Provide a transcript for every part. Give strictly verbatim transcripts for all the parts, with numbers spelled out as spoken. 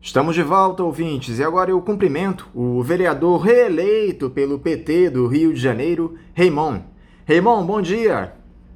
Estamos de volta, ouvintes, e agora eu cumprimento o vereador reeleito pelo P T do Rio de Janeiro, Raymond. Raymond, bom dia.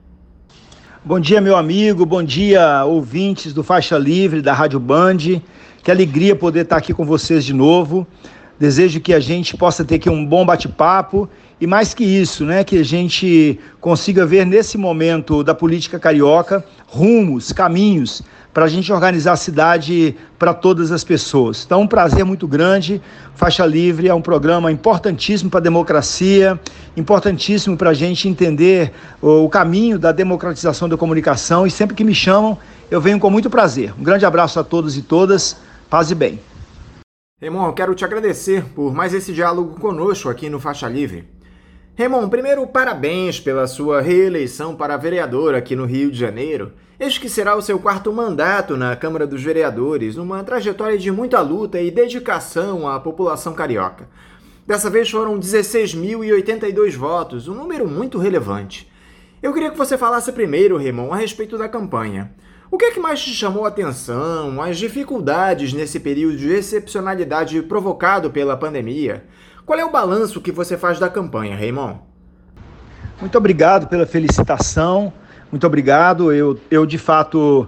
Bom dia, meu amigo, bom dia, ouvintes do Faixa Livre, da Rádio Band. Que alegria poder estar aqui com vocês de novo. Desejo que a gente possa ter aqui um bom bate-papo e, mais que isso, né, que a gente consiga ver nesse momento da política carioca rumos, caminhos para a gente organizar a cidade para todas as pessoas. Então, um prazer muito grande. Faixa Livre é um programa importantíssimo para a democracia, importantíssimo para a gente entender o caminho da democratização da comunicação, e sempre que me chamam, eu venho com muito prazer. Um grande abraço a todos e todas. Paz e bem. Raymond, eu quero te agradecer por mais esse diálogo conosco aqui no Faixa Livre. Raymond, primeiro, parabéns pela sua reeleição para vereador aqui no Rio de Janeiro. Este que será o seu quarto mandato na Câmara dos Vereadores, uma trajetória de muita luta e dedicação à população carioca. Dessa vez foram dezesseis mil e oitenta e dois votos, um número muito relevante. Eu queria que você falasse primeiro, Raymond, a respeito da campanha. O que é que mais te chamou a atenção, as dificuldades nesse período de excepcionalidade provocado pela pandemia? Qual é o balanço que você faz da campanha, Raymond? Muito obrigado pela felicitação, muito obrigado. Eu, eu de fato,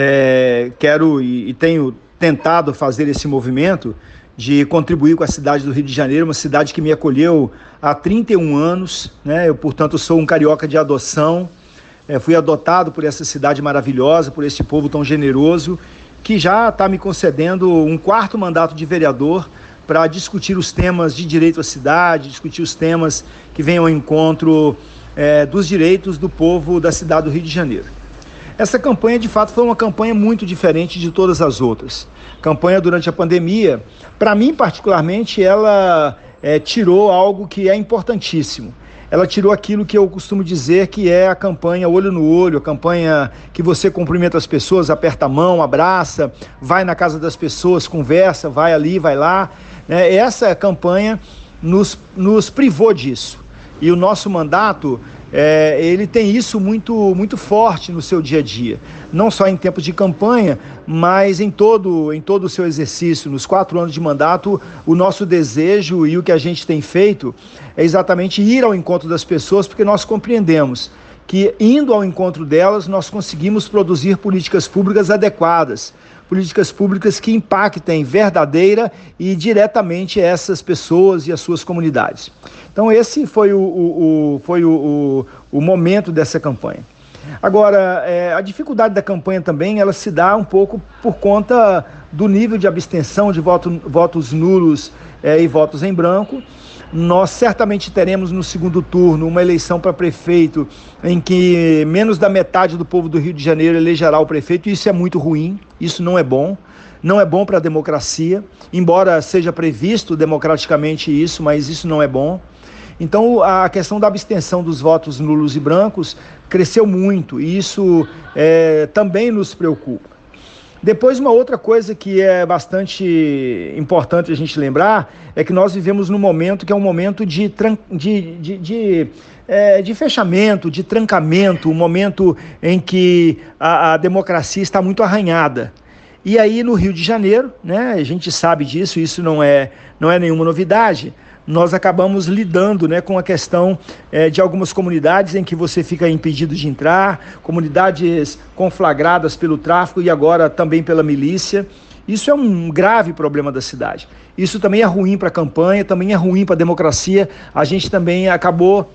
é, quero e, e tenho tentado fazer esse movimento de contribuir com a cidade do Rio de Janeiro, uma cidade que me acolheu há trinta e um anos, né? Eu, portanto, sou um carioca de adoção. É, fui adotado por essa cidade maravilhosa, por esse povo tão generoso, que já está me concedendo um quarto mandato de vereador para discutir os temas de direito à cidade, discutir os temas que venham ao encontro é, dos direitos do povo da cidade do Rio de Janeiro. Essa campanha, de fato, foi uma campanha muito diferente de todas as outras. Campanha durante a pandemia, para mim particularmente, ela é, tirou algo que é importantíssimo. Ela tirou aquilo que eu costumo dizer que é a campanha olho no olho, a campanha que você cumprimenta as pessoas, aperta a mão, abraça, vai na casa das pessoas, conversa, vai ali, vai lá. Né? Essa campanha nos, nos privou disso. E o nosso mandato, é, ele tem isso muito, muito forte no seu dia a dia. Não só em tempos de campanha, mas em todo, em todo o seu exercício. Nos quatro anos de mandato, o nosso desejo e o que a gente tem feito é exatamente ir ao encontro das pessoas, porque nós compreendemos que, indo ao encontro delas, nós conseguimos produzir políticas públicas adequadas, políticas públicas que impactem verdadeira e diretamente essas pessoas e as suas comunidades. Então esse foi o, o, o, foi o, o, o momento dessa campanha. Agora, é, a dificuldade da campanha também, ela se dá um pouco por conta do nível de abstenção, de voto, votos nulos é, e votos em branco. Nós certamente teremos no segundo turno uma eleição para prefeito em que menos da metade do povo do Rio de Janeiro elegerá o prefeito, e isso é muito ruim, isso não é bom, não é bom para a democracia, embora seja previsto democraticamente isso, mas isso não é bom. Então a questão da abstenção dos votos nulos e brancos cresceu muito, e isso é, também nos preocupa. Depois, uma outra coisa que é bastante importante a gente lembrar é que nós vivemos num momento que é um momento de, de, de, de, é, de fechamento, de trancamento, um momento em que a, a democracia está muito arranhada. E aí no Rio de Janeiro, né, a gente sabe disso, isso não é, não é nenhuma novidade, nós acabamos lidando, né, com a questão é, de algumas comunidades em que você fica impedido de entrar, comunidades conflagradas pelo tráfico e agora também pela milícia. Isso é um grave problema da cidade. Isso também é ruim para a campanha, também é ruim para a democracia. A gente também acabou...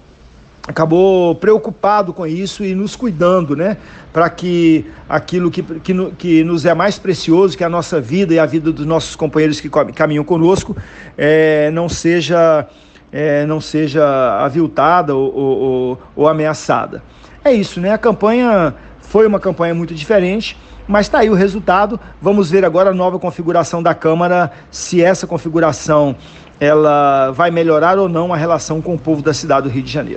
acabou preocupado com isso e nos cuidando, né, para que aquilo que, que, que nos é mais precioso, que é a nossa vida e a vida dos nossos companheiros que caminham conosco, é, não seja, é, não seja aviltada ou, ou, ou ameaçada. É isso, né? A campanha foi uma campanha muito diferente, mas está aí o resultado. Vamos ver agora a nova configuração da Câmara, se essa configuração ela vai melhorar ou não a relação com o povo da cidade do Rio de Janeiro.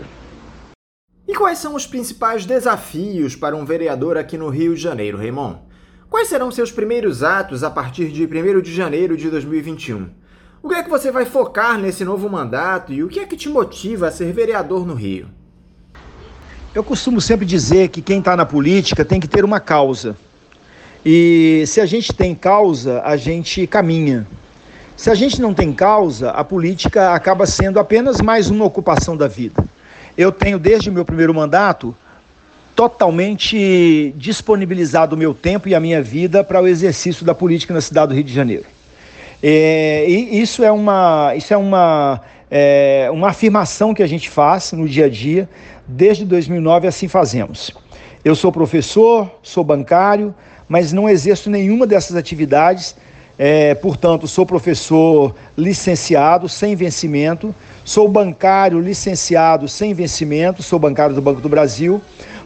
E quais são os principais desafios para um vereador aqui no Rio de Janeiro, Raymond? Quais serão seus primeiros atos a partir de primeiro de janeiro de dois mil e vinte e um? O que é que você vai focar nesse novo mandato e o que é que te motiva a ser vereador no Rio? Eu costumo sempre dizer que quem está na política tem que ter uma causa. E se a gente tem causa, a gente caminha. Se a gente não tem causa, a política acaba sendo apenas mais uma ocupação da vida. Eu tenho, desde o meu primeiro mandato, totalmente disponibilizado o meu tempo e a minha vida para o exercício da política na cidade do Rio de Janeiro. É, e isso é, uma, isso é uma, é uma afirmação que a gente faz no dia a dia. Desde dois mil e nove assim fazemos. Eu sou professor, sou bancário, mas não exerço nenhuma dessas atividades. É, portanto, sou professor licenciado, sem vencimento, sou bancário licenciado, sem vencimento, sou bancário do Banco do Brasil,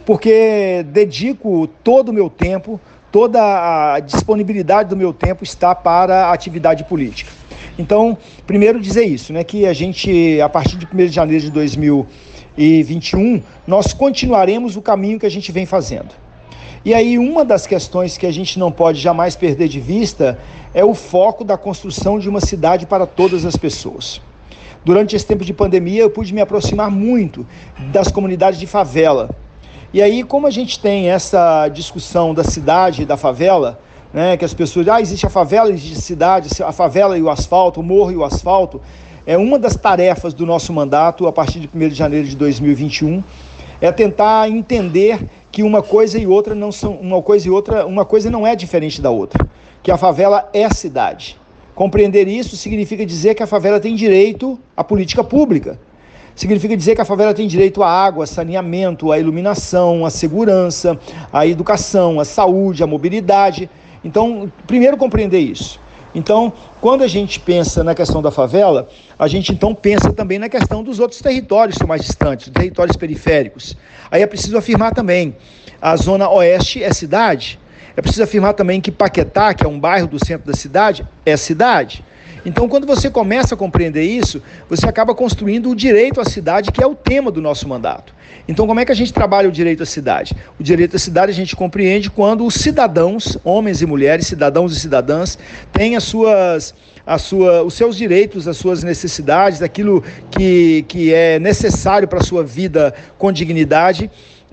porque dedico todo o meu tempo, toda a disponibilidade do meu tempo está para a atividade política. Então, primeiro dizer isso, né, que a gente, a partir de primeiro de janeiro de dois mil e vinte e um, nós continuaremos o caminho que a gente vem fazendo. E aí uma das questões que a gente não pode jamais perder de vista é o foco da construção de uma cidade para todas as pessoas. Durante esse tempo de pandemia eu pude me aproximar muito das comunidades de favela. E aí, como a gente tem essa discussão da cidade e da favela, né, que as pessoas, ah, existe a favela, existe a cidade, a favela e o asfalto, o morro e o asfalto, é uma das tarefas do nosso mandato a partir de primeiro de janeiro de dois mil e vinte e um, é tentar entender que uma coisa e outra não são, uma coisa e outra, uma coisa não é diferente da outra, que a favela é a cidade. Compreender isso significa dizer que a favela tem direito à política pública. Significa dizer que a favela tem direito à água, saneamento, à iluminação, à segurança, à educação, à saúde, à mobilidade. Então, primeiro compreender isso. Então, quando a gente pensa na questão da favela, a gente então pensa também na questão dos outros territórios que são mais distantes, territórios periféricos. Aí é preciso afirmar também, a Zona Oeste é cidade. É preciso afirmar também que Paquetá, que é um bairro do centro da cidade, é cidade. Então, quando você começa a compreender isso, você acaba construindo o direito à cidade, que é o tema do nosso mandato. Então, como é que a gente trabalha o direito à cidade? O direito à cidade a gente compreende quando os cidadãos, homens e mulheres, cidadãos e cidadãs, têm as suas, a sua, os seus direitos, as suas necessidades, aquilo que, que é necessário para a sua vida com dignidade,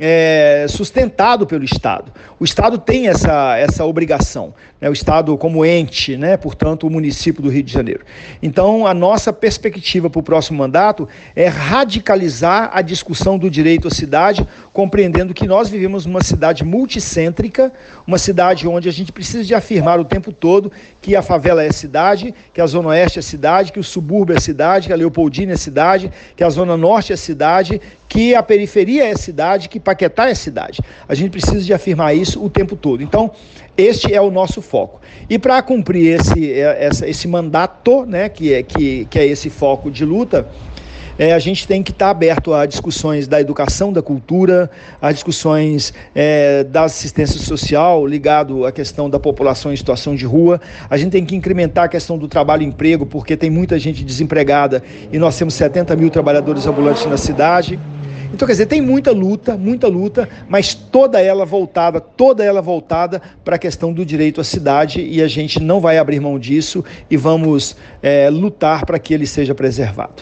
É, sustentado pelo Estado. O Estado tem essa, essa obrigação, né? O Estado como ente, né? Portanto, o município do Rio de Janeiro. Então, a nossa perspectiva para o próximo mandato é radicalizar a discussão do direito à cidade, compreendendo que nós vivemos numa cidade multicêntrica, uma cidade onde a gente precisa de afirmar o tempo todo que a favela é cidade, que a Zona Oeste é cidade, que o subúrbio é cidade, que a Leopoldina é cidade, que a Zona Norte é cidade, que a periferia é cidade, que Paquetá é cidade. A gente precisa de afirmar isso o tempo todo. Então, este é o nosso foco. E para cumprir esse, esse mandato, né, que, é, que, que é esse foco de luta, é, a gente tem que estar aberto a discussões da educação, da cultura, a discussões é, da assistência social, ligado à questão da população em situação de rua. A gente tem que incrementar a questão do trabalho e emprego, porque tem muita gente desempregada e nós temos setenta mil trabalhadores ambulantes na cidade. Então, quer dizer, tem muita luta, muita luta, mas toda ela voltada, toda ela voltada para a questão do direito à cidade, e a gente não vai abrir mão disso e vamos é, lutar para que ele seja preservado.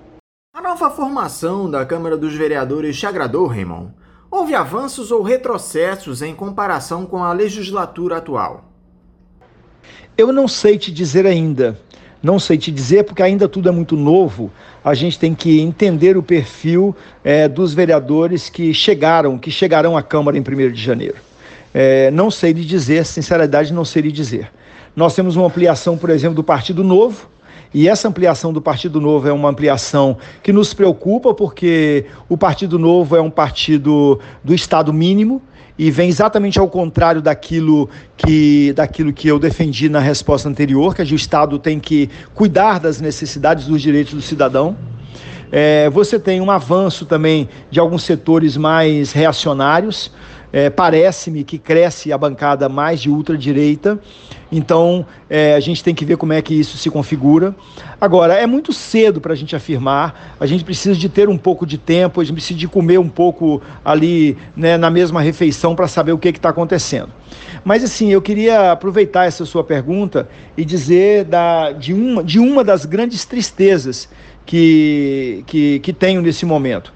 A nova formação da Câmara dos Vereadores te agradou, Raymond? Houve avanços ou retrocessos em comparação com a legislatura atual? Eu não sei te dizer ainda. Não sei te dizer, porque ainda tudo é muito novo. A gente tem que entender o perfil é, dos vereadores que chegaram, que chegarão à Câmara em primeiro de janeiro. É, não sei lhe dizer, sinceridade, não sei lhe dizer. Nós temos uma ampliação, por exemplo, do Partido Novo, e essa ampliação do Partido Novo é uma ampliação que nos preocupa, porque o Partido Novo é um partido do Estado mínimo, e vem exatamente ao contrário daquilo que, daquilo que eu defendi na resposta anterior, que o Estado tem que cuidar das necessidades dos direitos do cidadão. É, você tem um avanço também de alguns setores mais reacionários. É, parece-me que cresce a bancada mais de ultradireita, então é, a gente tem que ver como é que isso se configura. Agora, é muito cedo para a gente afirmar, a gente precisa de ter um pouco de tempo, a gente precisa de comer um pouco ali, né, na mesma refeição para saber o que está acontecendo. Mas assim, eu queria aproveitar essa sua pergunta e dizer da, de, uma, de uma das grandes tristezas que, que, que tenho nesse momento.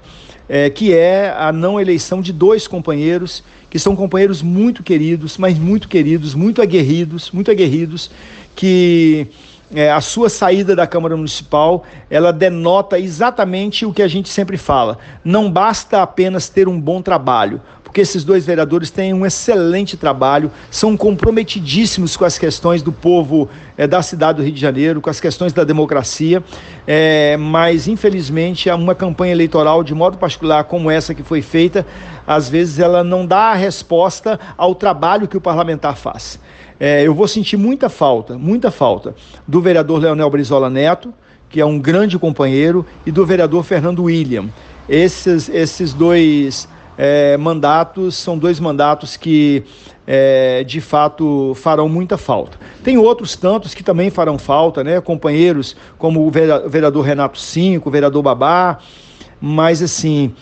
é, que é a não eleição de dois companheiros, que são companheiros muito queridos, mas muito queridos, muito aguerridos, muito aguerridos, que é, a sua saída da Câmara Municipal, ela denota exatamente o que a gente sempre fala. Não basta apenas ter um bom trabalho, porque esses dois vereadores têm um excelente trabalho, são comprometidíssimos com as questões do povo é, da cidade do Rio de Janeiro, com as questões da democracia, é, mas infelizmente uma campanha eleitoral, de modo particular como essa que foi feita, às vezes ela não dá a resposta ao trabalho que o parlamentar faz. É, eu vou sentir muita falta, muita falta do vereador Leonel Brizola Neto, que é um grande companheiro, e do vereador Fernando William. Esses, esses dois é, mandatos são dois mandatos que, é, de fato, farão muita falta. Tem outros tantos que também farão falta, né? Companheiros como o vereador Renato Cinco, o vereador Babá, mas assim...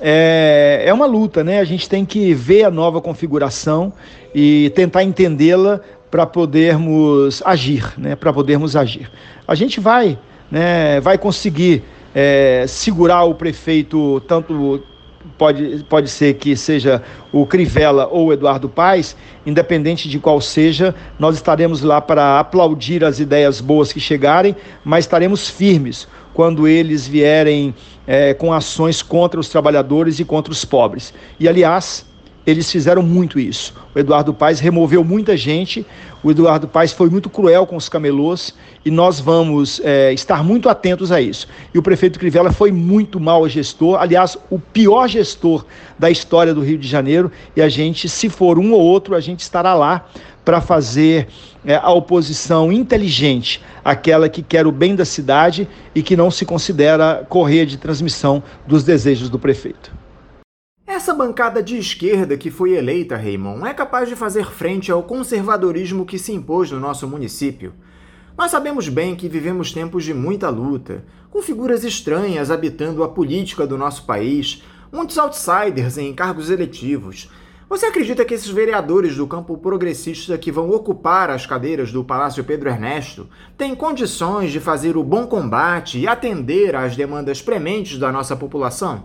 É, é uma luta, né? A gente tem que ver a nova configuração e tentar entendê-la para podermos agir, né? Para podermos agir. A gente vai, né? Vai conseguir é, segurar o prefeito, tanto pode, pode ser que seja o Crivella ou o Eduardo Paes, independente de qual seja, nós estaremos lá para aplaudir as ideias boas que chegarem, mas estaremos firmes quando eles vierem é, com ações contra os trabalhadores e contra os pobres. E, aliás, eles fizeram muito isso. O Eduardo Paes removeu muita gente, o Eduardo Paes foi muito cruel com os camelôs e nós vamos é, estar muito atentos a isso. E o prefeito Crivella foi muito mau gestor, aliás, o pior gestor da história do Rio de Janeiro, e a gente, se for um ou outro, a gente estará lá para fazer é, a oposição inteligente, aquela que quer o bem da cidade e que não se considera correia de transmissão dos desejos do prefeito. Essa bancada de esquerda que foi eleita, Raymond, é capaz de fazer frente ao conservadorismo que se impôs no nosso município. Nós sabemos bem que vivemos tempos de muita luta, com figuras estranhas habitando a política do nosso país, muitos outsiders em cargos eletivos. Você acredita que esses vereadores do campo progressista que vão ocupar as cadeiras do Palácio Pedro Ernesto têm condições de fazer o bom combate e atender às demandas prementes da nossa população?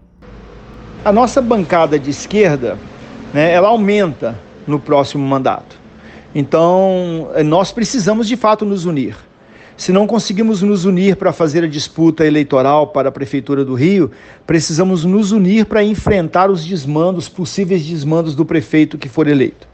A nossa bancada de esquerda, né, ela aumenta no próximo mandato. Então, nós precisamos de fato nos unir. Se não conseguimos nos unir para fazer a disputa eleitoral para a Prefeitura do Rio, precisamos nos unir para enfrentar os desmandos, possíveis desmandos do prefeito que for eleito.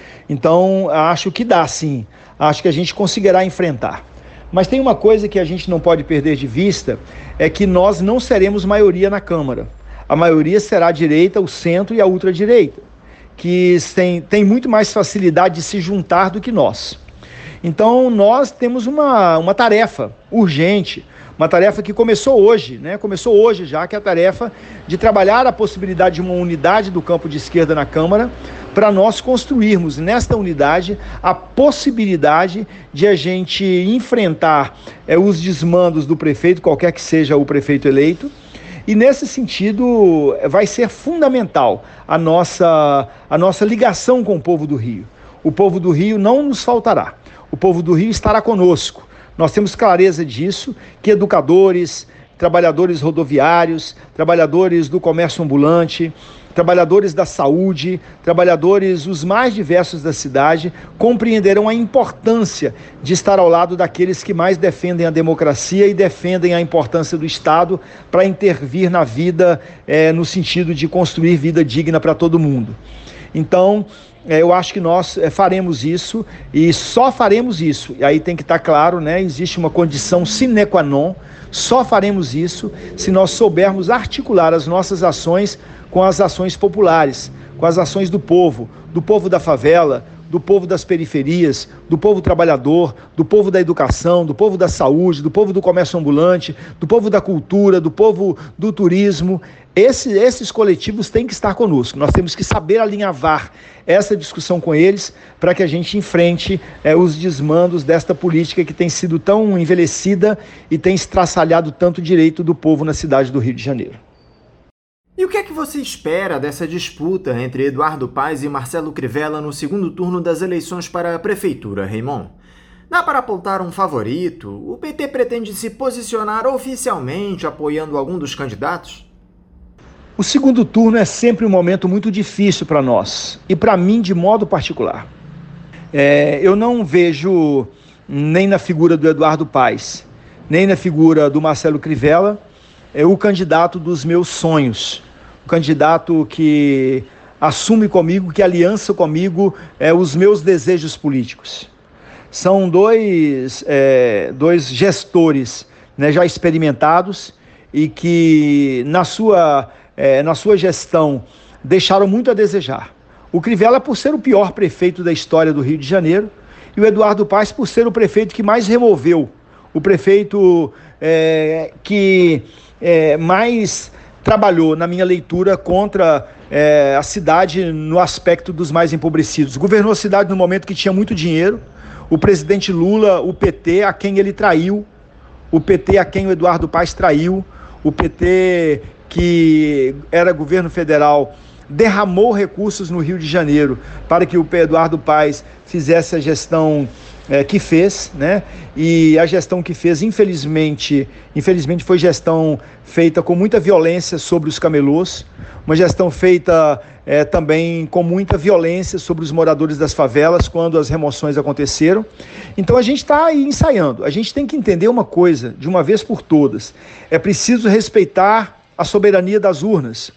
Então, acho que dá sim, acho que a gente conseguirá enfrentar. Mas tem uma coisa que a gente não pode perder de vista, é que nós não seremos maioria na Câmara. A maioria será a direita, o centro e a ultradireita, que tem, tem muito mais facilidade de se juntar do que nós. Então, nós temos uma, uma tarefa urgente, uma tarefa que começou hoje, né? Começou hoje já, que é a tarefa de trabalhar a possibilidade de uma unidade do campo de esquerda na Câmara, para nós construirmos nesta unidade a possibilidade de a gente enfrentar é, os desmandos do prefeito, qualquer que seja o prefeito eleito. E nesse sentido vai ser fundamental a nossa, a nossa ligação com o povo do Rio. O povo do Rio não nos faltará. O povo do Rio estará conosco. Nós temos clareza disso, que educadores, trabalhadores rodoviários, trabalhadores do comércio ambulante, trabalhadores da saúde, trabalhadores os mais diversos da cidade, compreenderão a importância de estar ao lado daqueles que mais defendem a democracia e defendem a importância do Estado para intervir na vida, é, no sentido de construir vida digna para todo mundo. Então, eu acho que nós faremos isso e só faremos isso. E aí tem que estar claro, né? Existe uma condição sine qua non. Só faremos isso se nós soubermos articular as nossas ações com as ações populares, com as ações do povo, do povo da favela, do povo das periferias, do povo trabalhador, do povo da educação, do povo da saúde, do povo do comércio ambulante, do povo da cultura, do povo do turismo. Esse, esses coletivos têm que estar conosco. Nós temos que saber alinhavar essa discussão com eles para que a gente enfrente é, os desmandos desta política que tem sido tão envelhecida e tem estraçalhado tanto o direito do povo na cidade do Rio de Janeiro. E o que é que você espera dessa disputa entre Eduardo Paes e Marcelo Crivella no segundo turno das eleições para a prefeitura, Raymond? Dá para apontar um favorito? O P T pretende se posicionar oficialmente apoiando algum dos candidatos? O segundo turno é sempre um momento muito difícil para nós, e para mim de modo particular. É, eu não vejo nem na figura do Eduardo Paes, nem na figura do Marcelo Crivella, é o candidato dos meus sonhos, o candidato que assume comigo, que aliança comigo é, os meus desejos políticos. São dois, é, dois gestores, né, já experimentados e que na sua, é, na sua gestão deixaram muito a desejar. O Crivella por ser o pior prefeito da história do Rio de Janeiro e o Eduardo Paes por ser o prefeito que mais removeu, o prefeito é, que é, mais trabalhou, na minha leitura, contra é, a cidade no aspecto dos mais empobrecidos. Governou a cidade no momento que tinha muito dinheiro, o presidente Lula, o P T, a quem ele traiu, o P T a quem o Eduardo Paes traiu, o P T que era governo federal, derramou recursos no Rio de Janeiro para que o Eduardo Paes fizesse a gestão é, que fez, né? E a gestão que fez, infelizmente, infelizmente foi gestão feita com muita violência sobre os camelôs, uma gestão feita é, também com muita violência sobre os moradores das favelas quando as remoções aconteceram. Então a gente está aí ensaiando, a gente tem que entender uma coisa, de uma vez por todas, é preciso respeitar a soberania das urnas.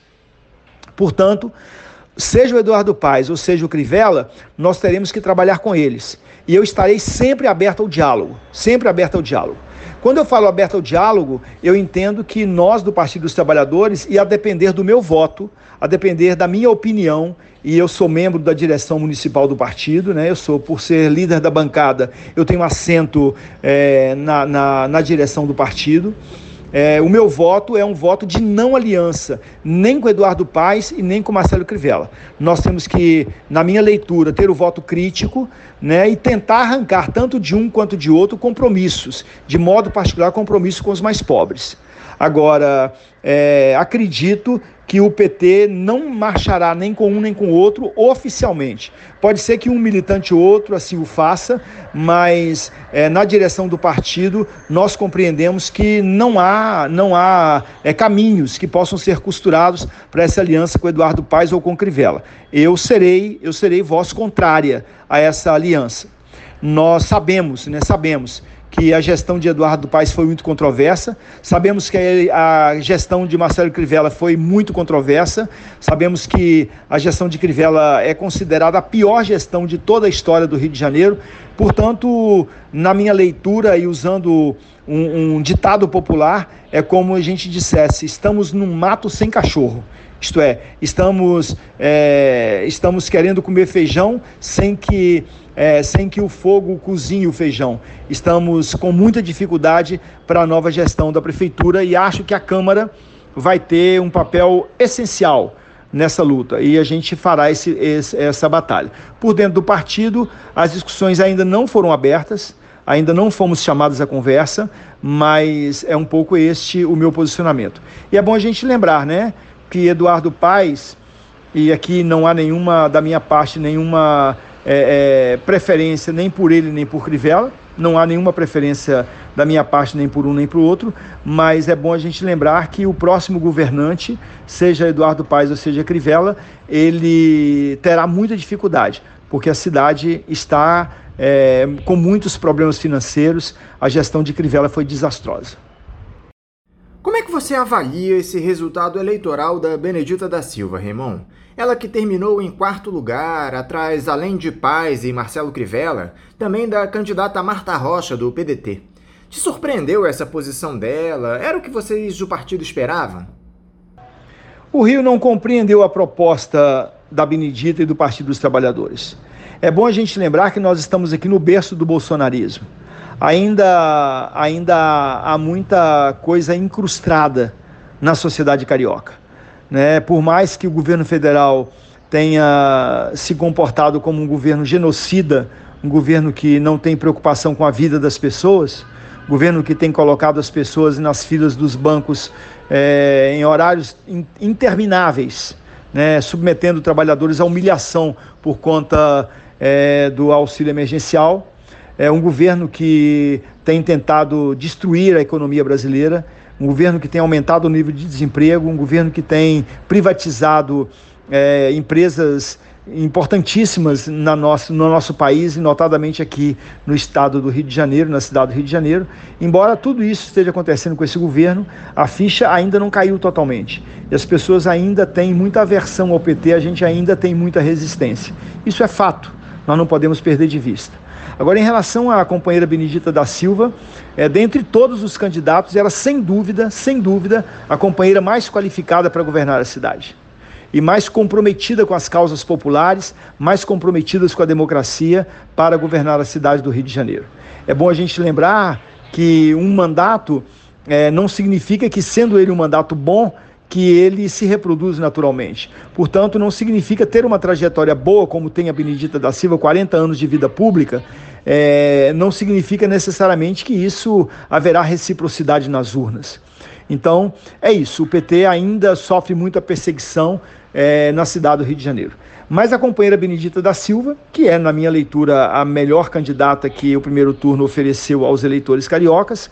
Portanto, seja o Eduardo Paes ou seja o Crivella, nós teremos que trabalhar com eles. E eu estarei sempre aberto ao diálogo, sempre aberto ao diálogo. Quando eu falo aberto ao diálogo, eu entendo que nós do Partido dos Trabalhadores, e a depender do meu voto, a depender da minha opinião, e eu sou membro da direção municipal do partido, né? Eu sou, por ser líder da bancada, eu tenho assento é, na, na, na direção do partido. É, o meu voto é um voto de não aliança, nem com Eduardo Paes e nem com Marcelo Crivella. Nós temos que, na minha leitura, ter o voto crítico, né, e tentar arrancar tanto de um quanto de outro compromissos, de modo particular compromisso com os mais pobres. Agora, é, acredito que o P T não marchará nem com um nem com o outro oficialmente. Pode ser que um militante ou outro assim o faça, mas é, na direção do partido nós compreendemos que não há, não há é, caminhos que possam ser costurados para essa aliança com Eduardo Paes ou com Crivella. Eu serei, eu serei voz contrária a essa aliança. Nós sabemos, né, sabemos que a gestão de Eduardo Paes foi muito controversa, sabemos que a gestão de Marcelo Crivella foi muito controversa, sabemos que a gestão de Crivella é considerada a pior gestão de toda a história do Rio de Janeiro. Portanto, na minha leitura e usando um, um ditado popular, é como a gente dissesse, estamos num mato sem cachorro. Isto é, estamos, é, estamos querendo comer feijão sem que, é, sem que o fogo cozinhe o feijão. Estamos com muita dificuldade para a nova gestão da Prefeitura e acho que a Câmara vai ter um papel essencial nessa luta e a gente fará esse, esse, essa batalha. Por dentro do partido, as discussões ainda não foram abertas, ainda não fomos chamados à conversa, mas é um pouco este o meu posicionamento. E é bom a gente lembrar, né, que Eduardo Paes, e aqui não há nenhuma, da minha parte, nenhuma é, é, preferência nem por ele nem por Crivella, não há nenhuma preferência da minha parte nem por um nem por outro, mas é bom a gente lembrar que o próximo governante, seja Eduardo Paes ou seja Crivella, ele terá muita dificuldade, porque a cidade está é, com muitos problemas financeiros, a gestão de Crivella foi desastrosa. Como é que você avalia esse resultado eleitoral da Benedita da Silva, Raymond? Ela que terminou em quarto lugar, atrás, além de Paes e Marcelo Crivella, também da candidata Marta Rocha, do P D T. Te surpreendeu essa posição dela? Era o que vocês do partido esperavam? O Rio não compreendeu a proposta da Benedita e do Partido dos Trabalhadores. É bom a gente lembrar que nós estamos aqui no berço do bolsonarismo. Ainda, ainda há muita coisa incrustada na sociedade carioca, né? Por mais que o governo federal tenha se comportado como um governo genocida, um governo que não tem preocupação com a vida das pessoas, um governo que tem colocado as pessoas nas filas dos bancos é, em horários intermináveis, né? Submetendo trabalhadores à humilhação por conta é, do auxílio emergencial. É um governo que tem tentado destruir a economia brasileira, um governo que tem aumentado o nível de desemprego, um governo que tem privatizado é, empresas importantíssimas na nosso, no nosso país, e notadamente aqui no estado do Rio de Janeiro, na cidade do Rio de Janeiro. Embora tudo isso esteja acontecendo com esse governo, a ficha ainda não caiu totalmente. E as pessoas ainda têm muita aversão ao P T, a gente ainda tem muita resistência. Isso é fato, nós não podemos perder de vista. Agora, em relação à companheira Benedita da Silva, é, dentre todos os candidatos, ela sem dúvida, sem dúvida, a companheira mais qualificada para governar a cidade. E mais comprometida com as causas populares, mais comprometidas com a democracia para governar a cidade do Rio de Janeiro. É bom a gente lembrar que um mandato é, não significa que, sendo ele um mandato bom, que ele se reproduz naturalmente. Portanto, não significa ter uma trajetória boa, como tem a Benedita da Silva, quarenta anos de vida pública, é, não significa necessariamente que isso haverá reciprocidade nas urnas. Então, é isso, o P T ainda sofre muita perseguição é, na cidade do Rio de Janeiro. Mas a companheira Benedita da Silva, que é, na minha leitura, a melhor candidata que o primeiro turno ofereceu aos eleitores cariocas,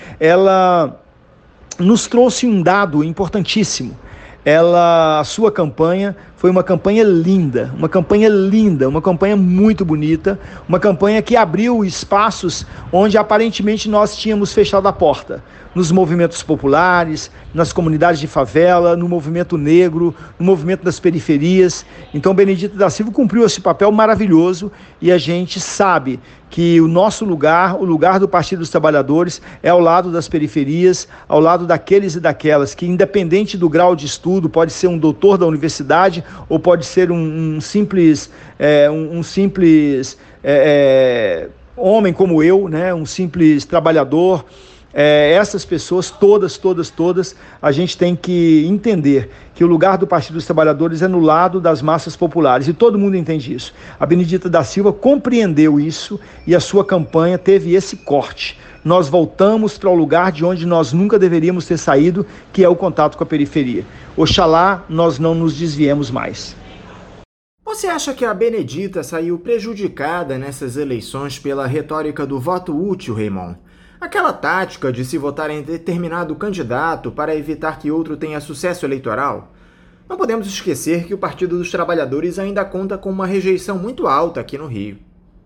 ela nos trouxe um dado importantíssimo. Ela, a sua campanha foi uma campanha linda, uma campanha linda, uma campanha muito bonita, uma campanha que abriu espaços onde aparentemente nós tínhamos fechado a porta, nos movimentos populares, nas comunidades de favela, no movimento negro, no movimento das periferias. Então, Benedita da Silva cumpriu esse papel maravilhoso e a gente sabe que o nosso lugar, o lugar do Partido dos Trabalhadores, é ao lado das periferias, ao lado daqueles e daquelas que, independente do grau de estudo, pode ser um doutor da universidade ou pode ser um, um simples, é, um, um simples é, é, homem como eu, né, um simples trabalhador. É, essas pessoas, todas, todas, todas, a gente tem que entender que o lugar do Partido dos Trabalhadores é no lado das massas populares, e todo mundo entende isso. A Benedita da Silva compreendeu isso e a sua campanha teve esse corte. Nós voltamos para o lugar de onde nós nunca deveríamos ter saído, que é o contato com a periferia. Oxalá nós não nos desviemos mais. Você acha que a Benedita saiu prejudicada nessas eleições pela retórica do voto útil, Raymond? Aquela tática de se votar em determinado candidato para evitar que outro tenha sucesso eleitoral? Não podemos esquecer que o Partido dos Trabalhadores ainda conta com uma rejeição muito alta aqui no Rio.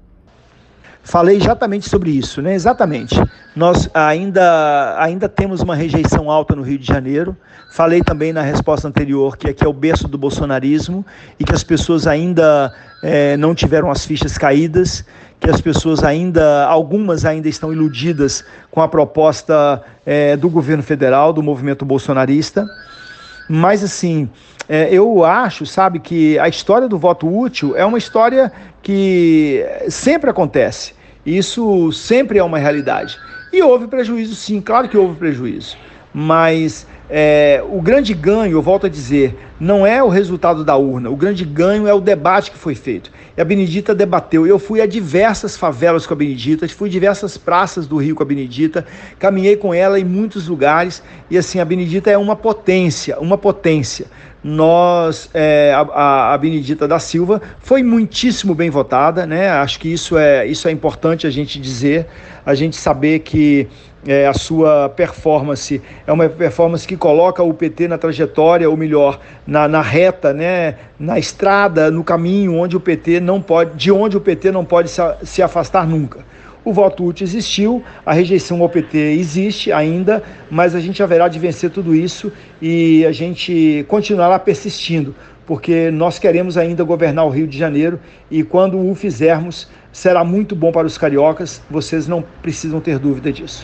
Falei exatamente sobre isso, né? Exatamente. Nós ainda, ainda temos uma rejeição alta no Rio de Janeiro. Falei também na resposta anterior que aqui é o berço do bolsonarismo e que as pessoas ainda é, não tiveram as fichas caídas, que as pessoas ainda, algumas ainda estão iludidas com a proposta é, do governo federal, do movimento bolsonarista. Mas assim, é, eu acho, sabe, que a história do voto útil é uma história que sempre acontece. Isso sempre é uma realidade. E houve prejuízo, sim, claro que houve prejuízo. Mas é, o grande ganho, eu volto a dizer, não é o resultado da urna. O grande ganho é o debate que foi feito. E a Benedita debateu. Eu fui a diversas favelas com a Benedita, fui a diversas praças do Rio com a Benedita, caminhei com ela em muitos lugares. E assim, a Benedita é uma potência, uma potência. Nós, é, a, a Benedita da Silva foi muitíssimo bem votada, né? Acho que isso é, isso é importante a gente dizer, a gente saber que é, a sua performance é uma performance que coloca o P T na trajetória, ou melhor, na, na reta, né? Na estrada, no caminho onde o P T não pode, de onde o P T não pode se, se afastar nunca. O voto útil existiu, a rejeição ao P T existe ainda, mas a gente haverá de vencer tudo isso e a gente continuará persistindo, porque nós queremos ainda governar o Rio de Janeiro e quando o fizermos, será muito bom para os cariocas, vocês não precisam ter dúvida disso.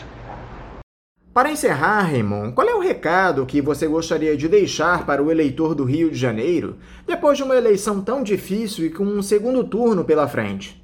Para encerrar, Raymond, qual é o recado que você gostaria de deixar para o eleitor do Rio de Janeiro, depois de uma eleição tão difícil e com um segundo turno pela frente?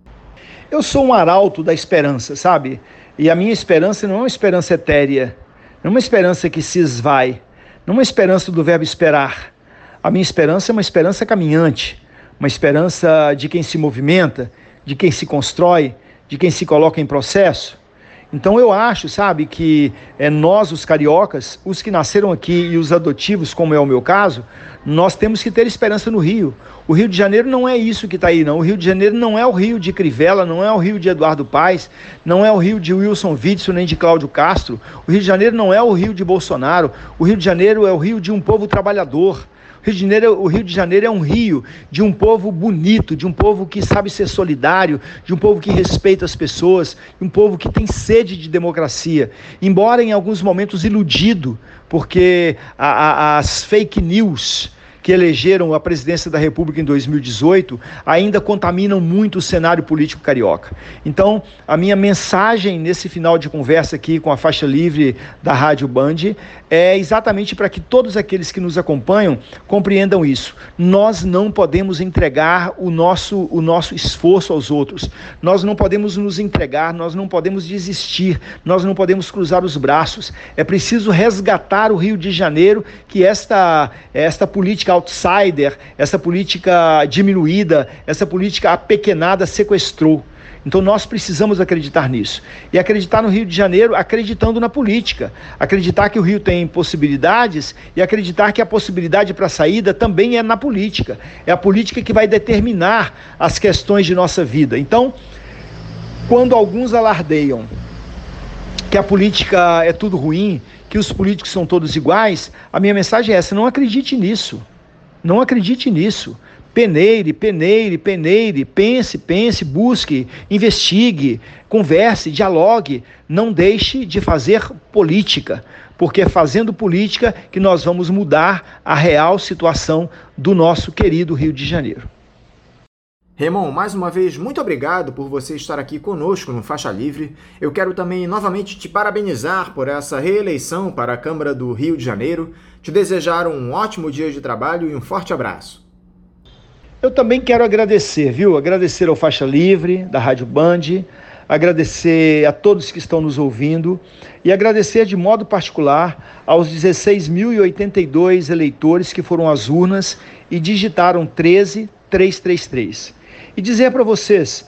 Eu sou um arauto da esperança, sabe? E a minha esperança não é uma esperança etérea, não é uma esperança que se esvai, não é uma esperança do verbo esperar. A minha esperança é uma esperança caminhante, uma esperança de quem se movimenta, de quem se constrói, de quem se coloca em processo. Então eu acho, sabe, que é, nós, os cariocas, os que nasceram aqui e os adotivos, como é o meu caso, nós temos que ter esperança no Rio. O Rio de Janeiro não é isso que está aí, não. O Rio de Janeiro não é o Rio de Crivella, não é o Rio de Eduardo Paes, não é o Rio de Wilson Witzel, nem de Cláudio Castro. O Rio de Janeiro não é o Rio de Bolsonaro. O Rio de Janeiro é o Rio de um povo trabalhador. O Rio de Janeiro, o Rio de Janeiro é um rio de um povo bonito, de um povo que sabe ser solidário, de um povo que respeita as pessoas, de um povo que tem sede de democracia. Embora em alguns momentos iludido, porque a, a, as fake news que elegeram a presidência da República em dois mil e dezoito ainda contaminam muito o cenário político carioca. Então, a minha mensagem nesse final de conversa aqui com a faixa livre da Rádio Band é exatamente para que todos aqueles que nos acompanham compreendam isso. Nós não podemos entregar o nosso, o nosso esforço aos outros. Nós não podemos nos entregar, nós não podemos desistir, nós não podemos cruzar os braços. É preciso resgatar o Rio de Janeiro, que esta, esta política outsider, essa política diminuída, essa política apequenada sequestrou. Então nós precisamos acreditar nisso. E acreditar no Rio de Janeiro acreditando na política. Acreditar que o Rio tem possibilidades e acreditar que a possibilidade para a saída também é na política. É a política que vai determinar as questões de nossa vida. Então, quando alguns alardeiam que a política é tudo ruim, que os políticos são todos iguais, a minha mensagem é essa: não acredite nisso. Não acredite nisso. Peneire, peneire, peneire, pense, pense, busque, investigue, converse, dialogue. Não deixe de fazer política, porque é fazendo política que nós vamos mudar a real situação do nosso querido Rio de Janeiro. Raymond, mais uma vez, muito obrigado por você estar aqui conosco no Faixa Livre. Eu quero também novamente te parabenizar por essa reeleição para a Câmara do Rio de Janeiro, te desejar um ótimo dia de trabalho e um forte abraço. Eu também quero agradecer, viu? Agradecer ao Faixa Livre, da Rádio Band, agradecer a todos que estão nos ouvindo e agradecer de modo particular aos dezesseis mil e oitenta e dois eleitores que foram às urnas e digitaram treze mil trezentos e trinta e três. E dizer para vocês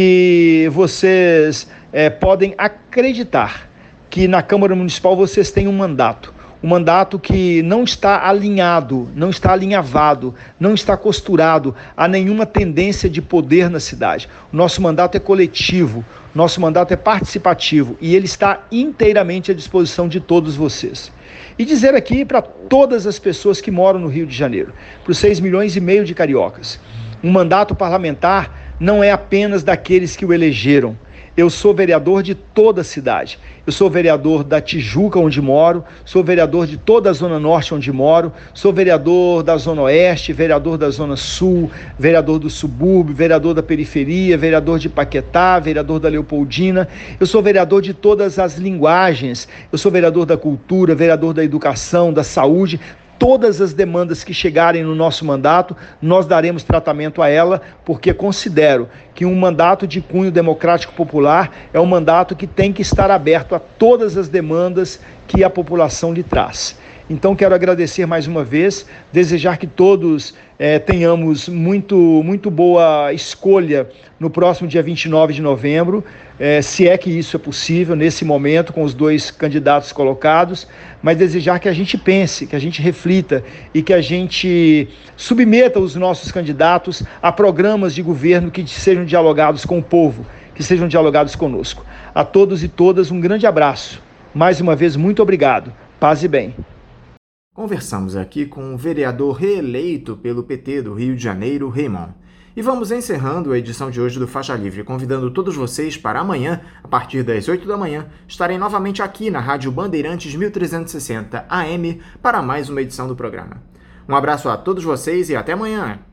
que vocês é, podem acreditar que na Câmara Municipal vocês têm um mandato. Um mandato que não está alinhado, não está alinhavado, não está costurado a nenhuma tendência de poder na cidade. O nosso mandato é coletivo, nosso mandato é participativo e ele está inteiramente à disposição de todos vocês. E dizer aqui para todas as pessoas que moram no Rio de Janeiro, para os seis milhões e meio de cariocas, um mandato parlamentar não é apenas daqueles que o elegeram. Eu sou vereador de toda a cidade. Eu sou vereador da Tijuca, onde moro, sou vereador de toda a Zona Norte, onde moro, sou vereador da Zona Oeste, vereador da Zona Sul, vereador do subúrbio, vereador da periferia, vereador de Paquetá, vereador da Leopoldina. Eu sou vereador de todas as linguagens. Eu sou vereador da cultura, vereador da educação, da saúde. Todas as demandas que chegarem no nosso mandato, nós daremos tratamento a ela, porque considero que um mandato de cunho democrático popular é um mandato que tem que estar aberto a todas as demandas que a população lhe traz. Então quero agradecer mais uma vez, desejar que todos eh, tenhamos muito, muito boa escolha no próximo dia vinte e nove de novembro, eh, se é que isso é possível nesse momento com os dois candidatos colocados, mas desejar que a gente pense, que a gente reflita e que a gente submeta os nossos candidatos a programas de governo que sejam dialogados com o povo, que sejam dialogados conosco. A todos e todas um grande abraço. Mais uma vez, muito obrigado. Paz e bem. Conversamos aqui com o vereador reeleito pelo P T do Rio de Janeiro, Raymond. E vamos encerrando a edição de hoje do Faixa Livre, convidando todos vocês para amanhã, a partir das oito da manhã, estarem novamente aqui na Rádio Bandeirantes mil trezentos e sessenta A M para mais uma edição do programa. Um abraço a todos vocês e até amanhã!